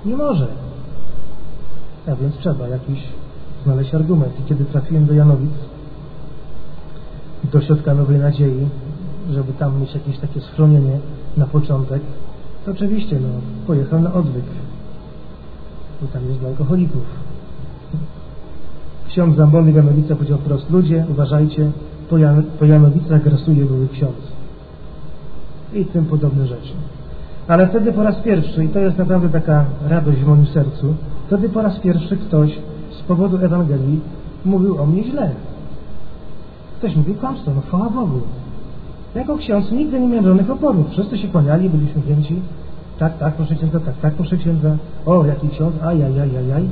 Nie może. A więc trzeba jakiś znaleźć argument. I kiedy trafiłem do Janowic, do Ośrodka Nowej Nadziei, żeby tam mieć jakieś takie schronienie na początek, to oczywiście pojechał na odwyk, bo tam jest dla alkoholików. Ksiądz Zambony w Janowicach powiedział wprost: ludzie, uważajcie, po Janowicach grasuje były ksiądz. I tym podobne rzeczy. Ale wtedy po raz pierwszy, i to jest naprawdę taka radość w moim sercu, wtedy po raz pierwszy ktoś z powodu Ewangelii mówił o mnie źle. Ktoś mówił kłamstwo, chwała Bogu. Jako ksiądz nigdy nie miałem żadnych oporów. Wszyscy się kłaniali, byli uśmiechnięci. Tak, proszę księdza, tak, proszę księdza. O, jaki ksiądz, ajajajajaj.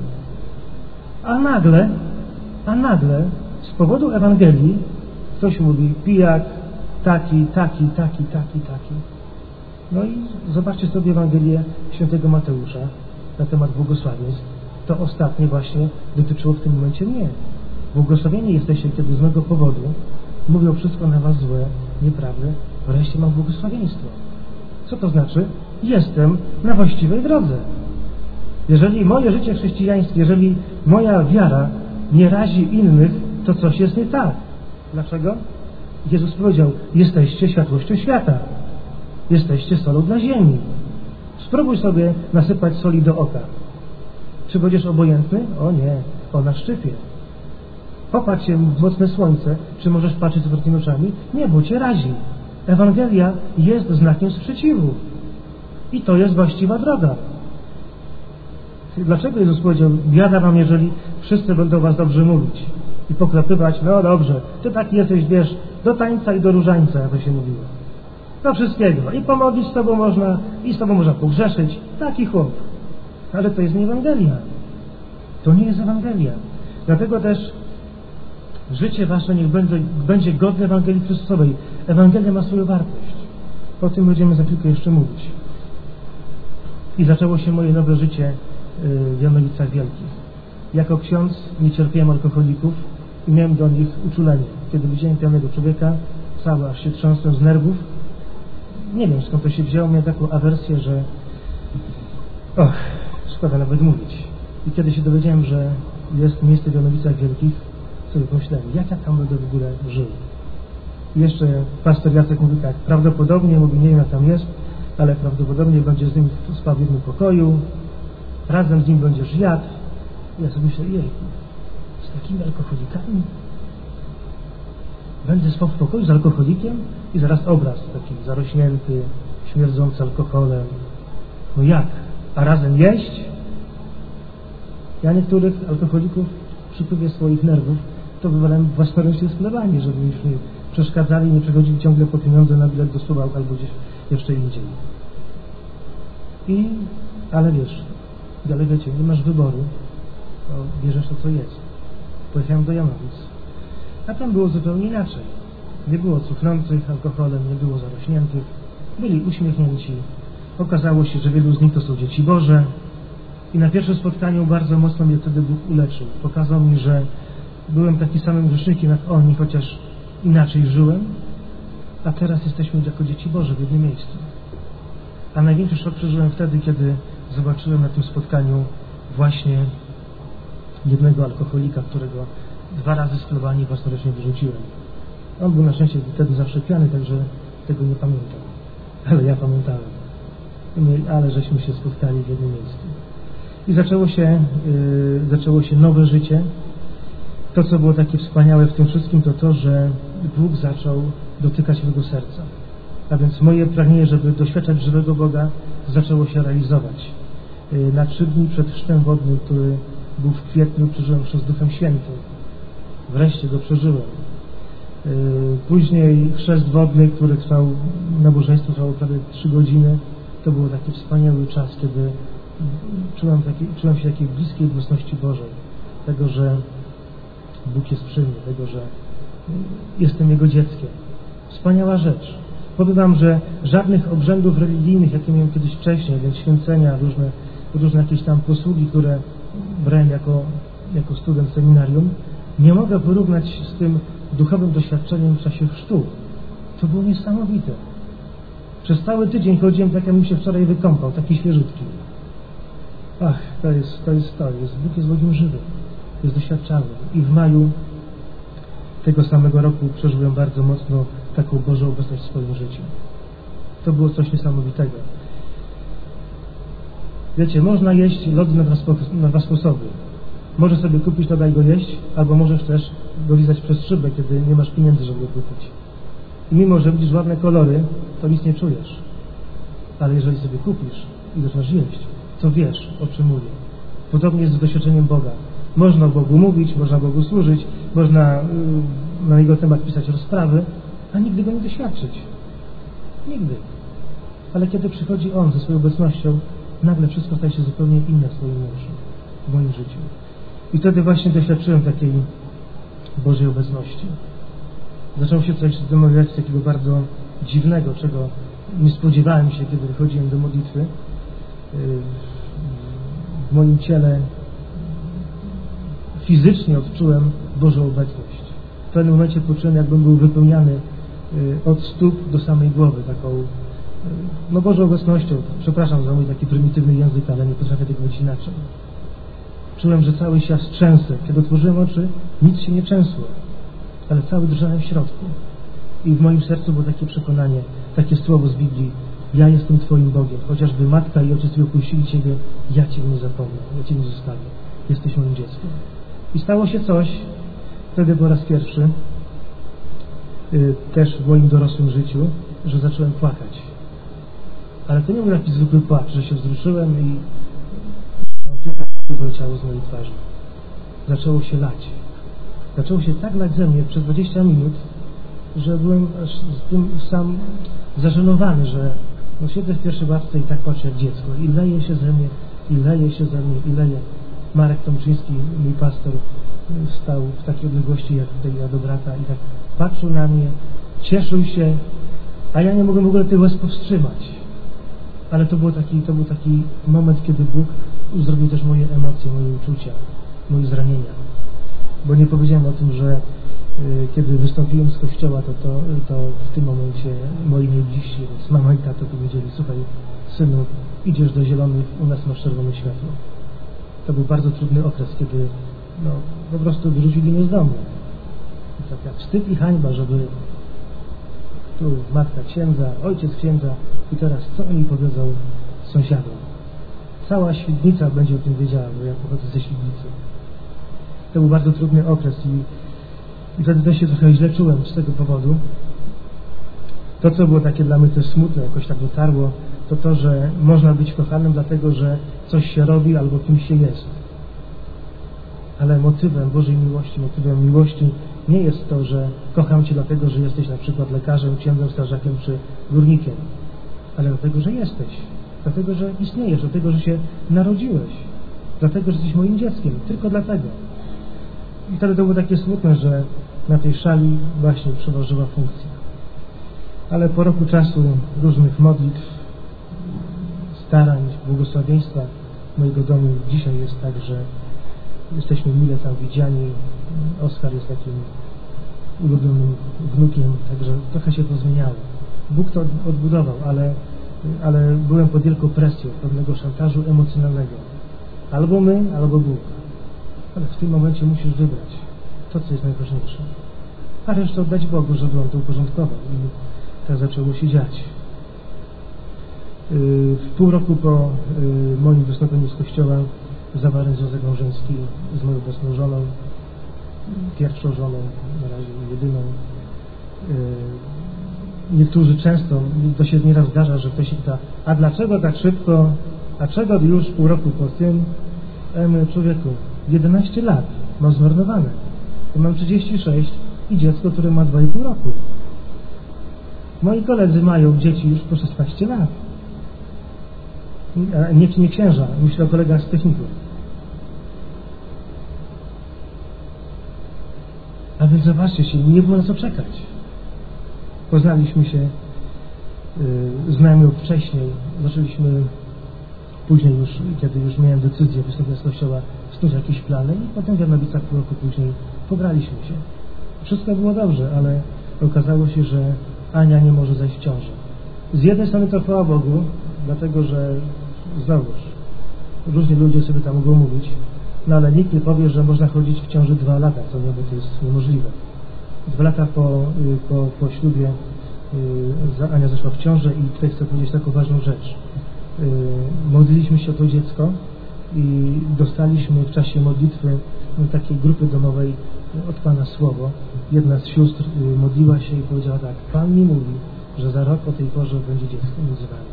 A nagle z powodu Ewangelii ktoś mówi pijak, taki. No i zobaczcie sobie Ewangelię świętego Mateusza na temat błogosławieństw. To ostatnie właśnie dotyczyło w tym momencie mnie. Błogosławieni jesteście, kiedy z mego powodu mówią wszystko na was złe, nieprawdę, wreszcie mam błogosławieństwo. Co to znaczy? Jestem na właściwej drodze. Jeżeli moje życie chrześcijańskie, jeżeli moja wiara nie razi innych, to coś jest nie tak. Dlaczego? Jezus powiedział: jesteście światłością świata. Jesteście solą dla ziemi. Spróbuj sobie nasypać soli do oka. Czy będziesz obojętny? O nie, na szczypie. Popatrz się w mocne słońce. Czy możesz patrzeć z otwartymi oczami? Nie, bo cię razi. Ewangelia jest znakiem sprzeciwu. I to jest właściwa droga. Dlaczego Jezus powiedział: biada wam, jeżeli wszyscy będą was dobrze mówić i poklepywać? No dobrze, ty taki jesteś, wiesz, do tańca i do różańca, jak to się mówiło. Do wszystkiego. I pomodlić z tobą można, i z tobą można pogrzeszyć. Taki chłop. Ale to jest nie Ewangelia. To nie jest Ewangelia. Dlatego też życie wasze niech będzie godne Ewangelii Chrystusowej. Ewangelia ma swoją wartość. O tym będziemy za chwilkę jeszcze mówić. I zaczęło się moje nowe życie w Janowicach Wielkich. Jako ksiądz nie cierpiałem alkoholików i miałem do nich uczulenie. Kiedy widziałem pijanego człowieka, cały aż się trząsłem z nerwów. Nie wiem, skąd to się wzięło. Miałem taką awersję, że szkoda nawet mówić. I kiedy się dowiedziałem, że jest miejsce w Janowicach Wielkich, sobie pomyślałem, jak ja tam będę w ogóle żył. I jeszcze pastor Jacek mówi tak: prawdopodobnie, mówi, nie wiem jak tam jest, ale prawdopodobnie będzie z nim spał w jednym pokoju, razem z nim będziesz jadł. I ja sobie myślę: jejku, z takimi alkoholikami? Będę spał w pokoju z alkoholikiem? I zaraz obraz taki zarośnięty, śmierdzący alkoholem. No jak? A razem jeść? Ja niektórych alkoholików przy wpływie swoich nerwów to wywalałem własnoręcznie z plebanii, żeby już nie przeszkadzali i nie przechodzili ciągle po pieniądze na bilet do Suwałk albo gdzieś jeszcze indziej. Ale wiecie, nie masz wyboru, to bierzesz to, co jest. Pojechałem do Janowic, a tam było zupełnie inaczej. Nie było cuchnących alkoholem, nie było zarośniętych, byli uśmiechnięci. Okazało się, że wielu z nich to są dzieci Boże. I na pierwszym spotkaniu bardzo mocno mnie wtedy Bóg uleczył. Pokazał mi, że byłem taki samym grzesznikiem jak oni, chociaż inaczej żyłem, a teraz jesteśmy jako dzieci Boże w jednym miejscu. A największy szok przeżyłem wtedy, kiedy zobaczyłem na tym spotkaniu właśnie jednego alkoholika, którego 2 razy z plebanii własnoręcznie wyrzuciłem. On był na szczęście wtedy zawsze pijany, także tego nie pamiętam. Ale ja pamiętałem. Ale żeśmy się spotkali w jednym miejscu. I zaczęło się nowe życie. To, co było takie wspaniałe w tym wszystkim, to to, że Bóg zaczął dotykać mego serca. A więc moje pragnienie, żeby doświadczać żywego Boga, zaczęło się realizować. Na 3 dni przed chrztem wodnym, który był w kwietniu, przeżyłem przez Duchem Świętym. Wreszcie go przeżyłem. Później chrzest wodny, który trwał, nabożeństwo trwało prawie 3 godziny. To był taki wspaniały czas, kiedy czułem się takiej bliskiej obecności Bożej. Tego, że Bóg jest przy mnie, tego, że jestem Jego dzieckiem. Wspaniała rzecz. Powiem wam, że żadnych obrzędów religijnych, jakie miałem kiedyś wcześniej, więc święcenia, różne jakieś tam posługi, które brałem jako student seminarium, nie mogę porównać z tym duchowym doświadczeniem w czasie chrztu. To było niesamowite. Przez cały tydzień chodziłem tak, jakbym się wczoraj wykąpał, taki świeżutki. Bóg jest Bogiem żywym, jest doświadczalny. I w maju tego samego roku przeżyłem bardzo mocno taką Bożą obecność w swoim życiu. To było coś niesamowitego. Wiecie, można jeść lody na dwa sposoby. Możesz sobie kupić loda i go jeść, albo możesz też go lizać przez szybę, kiedy nie masz pieniędzy, żeby go kupić. I mimo, że widzisz ładne kolory, to nic nie czujesz. Ale jeżeli sobie kupisz i zaczynasz jeść, to wiesz, o czym mówię. Podobnie jest z doświadczeniem Boga. Można Bogu mówić, można Bogu służyć, można na Jego temat pisać rozprawy, a nigdy Go nie doświadczyć. Nigdy. Ale kiedy przychodzi On ze swoją obecnością, nagle wszystko staje się zupełnie inne w swoim mężu, w moim życiu. I wtedy właśnie doświadczyłem takiej Bożej obecności. Zaczęło się coś domawiać takiego bardzo dziwnego, czego nie spodziewałem się, kiedy wychodziłem do modlitwy. W moim ciele fizycznie odczułem Bożą obecność. W pewnym momencie poczułem, jakbym był wypełniany od stóp do samej głowy taką Bożą obecnością. Przepraszam za mój taki prymitywny język, ale nie potrafię tego powiedzieć inaczej. Czułem, że cały się trzęsę. Kiedy otworzyłem oczy, nic się nie trzęsło, ale cały drżałem w środku. I w moim sercu było takie przekonanie, takie słowo z Biblii: ja jestem Twoim Bogiem, chociażby matka i ojciec Twoi opuścili Ciebie, ja Cię nie zapomnę, ja Cię nie zostawię. Jesteś moim dzieckiem. I stało się coś, wtedy po raz pierwszy, też w moim dorosłym życiu, że zacząłem płakać. Ale to nie był taki zwykły płacz, że się wzruszyłem i kilka wyleciało z mojej twarzy. Zaczęło się lać. Zaczęło się tak lać ze mnie przez 20 minut, że byłem aż z tym sam zażenowany, że siedzę w pierwszej ławce i tak patrzę jak dziecko. I leje się ze mnie, i leje się ze mnie, i leje. Marek Tomczyński, mój pastor, stał w takiej odległości jak tutaj ja do brata i tak patrzył na mnie, cieszył się, a ja nie mogłem w ogóle tych łez powstrzymać. Ale to był taki moment, kiedy Bóg uzdrowił też moje emocje, moje uczucia, moje zranienia. Bo nie powiedziałem o tym, że kiedy wystąpiłem z kościoła, to w tym momencie moi najbliżsi, więc mama i tato powiedzieli: słuchaj, synu, idziesz do zielonych, u nas masz czerwone światło. To był bardzo trudny okres, kiedy po prostu wyrzucili mnie z domu. I tak jak wstyd i hańba, żeby tu matka księdza, ojciec księdza i teraz co oni powiedzą sąsiadom. Cała Świdnica będzie o tym wiedziała, bo ja pochodzę ze Świdnicy. To był bardzo trudny okres i wtedy też się trochę źle czułem z tego powodu. To, co było takie dla mnie też smutne, jakoś tak dotarło, to, że można być kochanym dlatego, że coś się robi albo kimś się jest. Ale motywem Bożej miłości, motywem miłości nie jest to, że kocham Cię dlatego, że jesteś na przykład lekarzem, księdzem, strażakiem czy górnikiem, ale dlatego, że jesteś, dlatego, że istniejesz, dlatego, że się narodziłeś, dlatego, że jesteś moim dzieckiem, tylko dlatego. I wtedy to było takie smutne, że na tej szali właśnie przeważyła funkcja. Ale po roku czasu różnych modlitw, starań, błogosławieństwa mojego domu dzisiaj jest tak, że jesteśmy mile tam widziani. Oskar jest takim ulubionym wnukiem, także trochę się to zmieniało. Bóg to odbudował, ale byłem pod wielką presją pewnego szantażu emocjonalnego. Albo my, albo Bóg. Ale w tym momencie musisz wybrać to, co jest najważniejsze. A resztę oddać Bogu, żeby On to uporządkował. I tak zaczęło się dziać. W pół roku po moim wystąpieniu z kościoła zawarłem związek małżeński z moją obecną żoną, pierwszą żoną, na razie jedyną. Niektórzy często, to się nieraz zdarza, że ktoś się pyta: a dlaczego tak szybko, a czego już pół roku po tym? Ja mówię: człowieku, 11 lat mam zmarnowane. Ja mam 36 i dziecko, które ma 2,5 roku. Moi koledzy mają dzieci już po 16 lat. Nie księża, myślę o kolegach z technikum. A więc zobaczcie się, nie było na co czekać. Poznaliśmy się, znałem ją wcześniej, zaczęliśmy później już, kiedy już miałem decyzję wystąpienia z kościoła, snuć jakieś plany i potem w Janowicach pół roku później pobraliśmy się. Wszystko było dobrze, ale okazało się, że Ania nie może zajść w ciążę. Z jednej strony to chwała Bogu, dlatego że znowuż różni ludzie sobie tam mogą mówić, no ale nikt nie powie, że można chodzić w ciąży 2 lata, co nie, bo to jest niemożliwe. 2 lata po ślubie Ania zeszła w ciążę i tutaj chcę powiedzieć taką ważną rzecz. Modliliśmy się o to dziecko i dostaliśmy w czasie modlitwy takiej grupy domowej od Pana słowo. Jedna z sióstr modliła się i powiedziała tak: Pan mi mówi, że za rok o tej porze będzie dziecko między wami.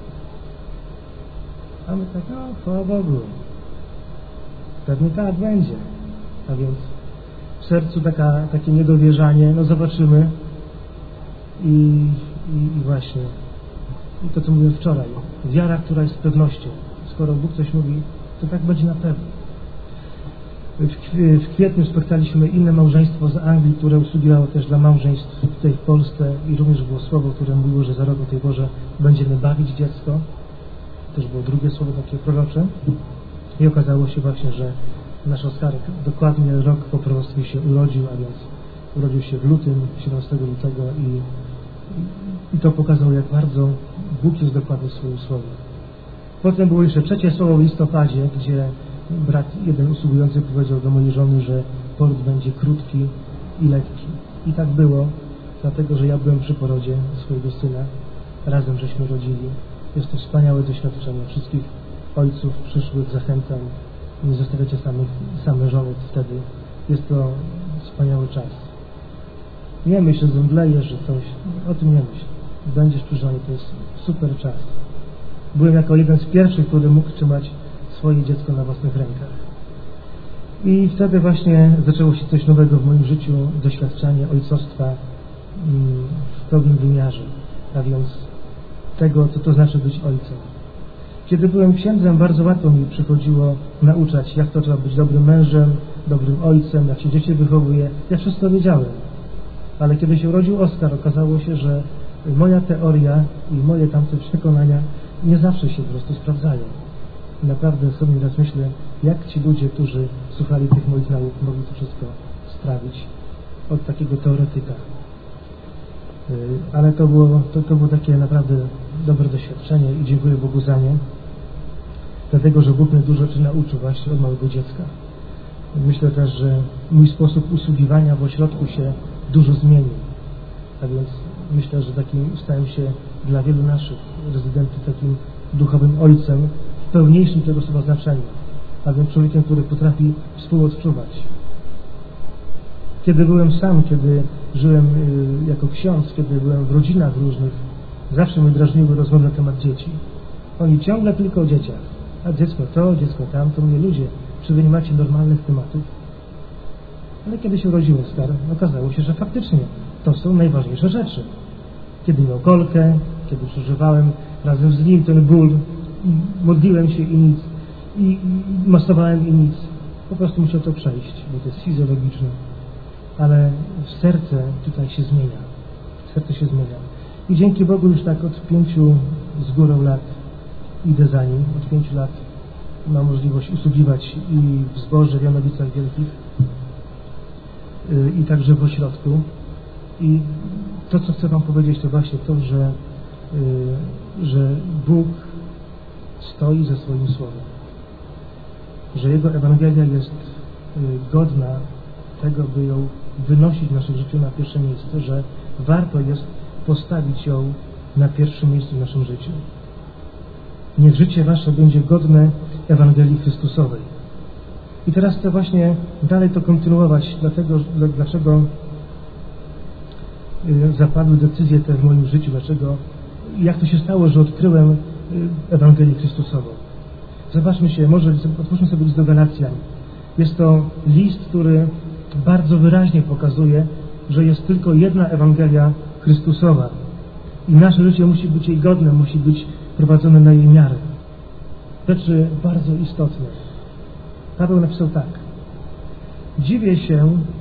A my tak, no chwała Bogu, pewnie tak będzie. A więc w sercu takie niedowierzanie, no zobaczymy i właśnie i to, co mówiłem wczoraj, wiara, która jest pewnością. Skoro Bóg coś mówi, to tak będzie na pewno. W kwietniu spotkaliśmy inne małżeństwo z Anglii, które usługiwało też dla małżeństw tutaj w Polsce i również było słowo, które mówiło, że za rok o tej porze będziemy bawić dziecko. Też było drugie słowo takie prorocze i okazało się właśnie, że nasz Oskarek dokładnie rok po proroctwie się urodził, a więc urodził się w lutym, 17 lutego i to pokazało, jak bardzo Bóg jest dokładny w swoim słowie. Potem było jeszcze trzecie słowo w listopadzie, gdzie brat jeden usługujący powiedział do mojej żony, że poród będzie krótki i lekki. I tak było, dlatego że ja byłem przy porodzie swojego syna. Razem żeśmy rodzili. Jest to wspaniałe doświadczenie. Wszystkich ojców przyszłych zachęcam. Nie zostawiacie same żony wtedy. Jest to wspaniały czas. Nie myśl, że zemdlejesz, że coś. O tym nie myśl. Będziesz przy żonie. To jest super czas. Byłem jako jeden z pierwszych, który mógł trzymać swoje dziecko na własnych rękach. I wtedy właśnie zaczęło się coś nowego w moim życiu, doświadczenie ojcostwa w pełnym wymiarze, a więc tego, co to znaczy być ojcem. Kiedy byłem księdzem, bardzo łatwo mi przychodziło nauczać, jak to trzeba być dobrym mężem, dobrym ojcem, jak się dzieci wychowuje. Ja wszystko wiedziałem. Ale kiedy się urodził Oskar, okazało się, że moja teoria i moje tamte przekonania nie zawsze się po prostu sprawdzają. I naprawdę sobie teraz myślę, jak ci ludzie, którzy słuchali tych moich nauk, mogli to wszystko sprawić od takiego teoretyka. Ale to było takie naprawdę dobre doświadczenie i dziękuję Bogu za nie. Dlatego, że Bóg mnie dużo rzeczy nauczył właśnie od małego dziecka. Myślę też, że mój sposób usługiwania w ośrodku się dużo zmienił. A więc myślę, że takim stałem się dla wielu naszych rezydentów takim duchowym ojcem w pełniejszym tego słowa znaczeniu. A więc człowiekiem, który potrafi współodczuwać. Kiedy byłem sam, kiedy żyłem jako ksiądz, kiedy byłem w rodzinach różnych, zawsze mnie drażniły rozmowy na temat dzieci. Oni ciągle tylko o dzieciach. A dziecko to, dziecko tamto. Mówię, ludzie, czy wy nie macie normalnych tematów? Ale kiedy się urodziłem Oskar, okazało się, że faktycznie to są najważniejsze rzeczy. Kiedy miał kolkę, kiedy przeżywałem razem z nim ten ból, modliłem się i nic, i masowałem i nic. Po prostu musiał to przejść, bo to jest fizjologiczne. Ale serce tutaj się zmienia. Serce się zmienia. I dzięki Bogu już tak od 5 z górą lat idę za nim. Od 5 lat mam możliwość usługiwać i w zborze, w Janowicach Wielkich, i także w ośrodku. I to, co chcę wam powiedzieć, to właśnie to, że Bóg stoi za swoim słowem. Że Jego Ewangelia jest godna tego, by ją wynosić w naszym życiu na pierwsze miejsce, że warto jest postawić ją na pierwszym miejscu w naszym życiu. Niech życie wasze będzie godne Ewangelii Chrystusowej. I teraz chcę właśnie dalej to kontynuować, dlaczego zapadły decyzje te w moim życiu, jak to się stało, że odkryłem Ewangelię Chrystusową. Zobaczmy się, może otwórzmy sobie list do Galacjan. Jest to list, który bardzo wyraźnie pokazuje, że jest tylko jedna Ewangelia Chrystusowa. I nasze życie musi być jej godne, musi być prowadzone na jej miarę. Rzeczy bardzo istotne. Paweł napisał tak. Dziwię się,